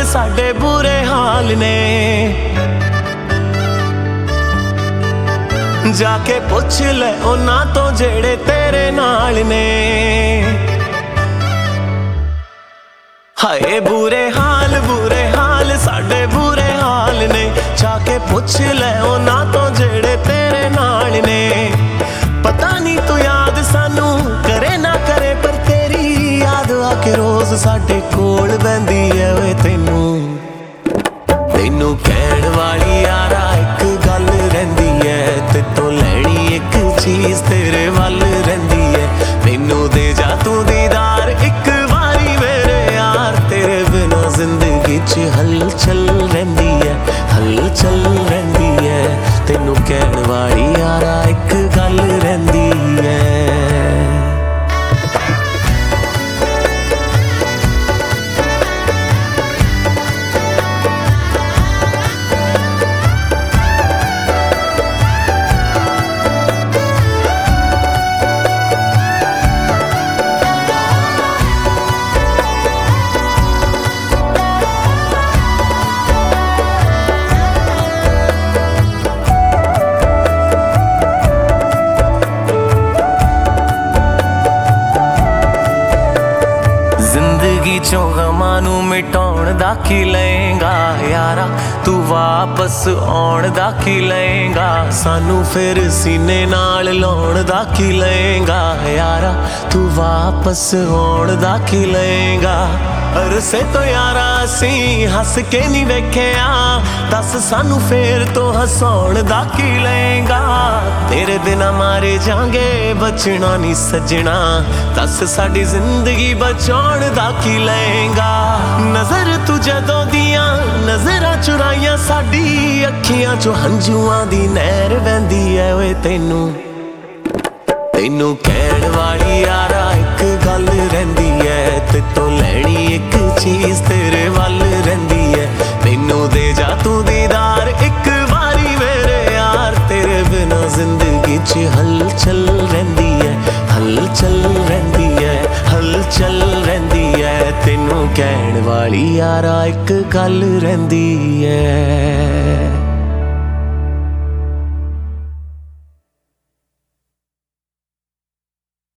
हाल साडे बुरे हाल ने। जाके पुछ ले उन्हां तो जेड़े तेरे नाल ने। हाय बुरे हाल साडे बुरे हाल ने। जाके पुछ ले उन्हां तो जेड़े तेरे नाल ने। पता नहीं तू याद सानू करे ना करे, पर तेरी याद आके रोज साडे कोल बहंदी है। वे तेनू कहण वाली यारा एक गल रहिंदी है, ते तो लैनी एक चीज तेरे वल रहिंदी है। मैनू दे जा तू दीदार एक वारी मेरे यार, तेरे बिना जिंदगी च हलचल रहिंदी है, हलचल रहिंदी है। तेनू कहण वाली यारा एक गल रहिंदी है। जिंदगी चों गमां नू मिटाउण दा की लएगा यारा, तू वापस आउण दा की लएगा। सानू फिर सीने नाल लाउण दा की लएगा यारा, तू वापस आउण दा की लएगा। अरसे तो यारा असी हस के नहीं वेखिया, दस सानू फिर तो हसाउण दा की लएगा। तेरे बिना मारे जांगे बचना नहीं सजना, दस साडी जिंदगी बचाउण दा की लएगा। नजर तू जदों दियां नजरां चुराइयां, साडी अखियां चों हंझुआं दी नहर वहंदी है। वे तेनू कहण वाली यारा एक गल रहिंदी है, ते तो लैनी एक चीज तेरे वल रहिंदी है। मैनू दे जा तू दीदार एक वारी मेरे यार, तेरे बिना जिंदगी च हलचल रहिंदी है, हलचल रहिंदी है, हलचल रहिंदी है। तेनू कहण वाली यारा एक गल रहिंदी है।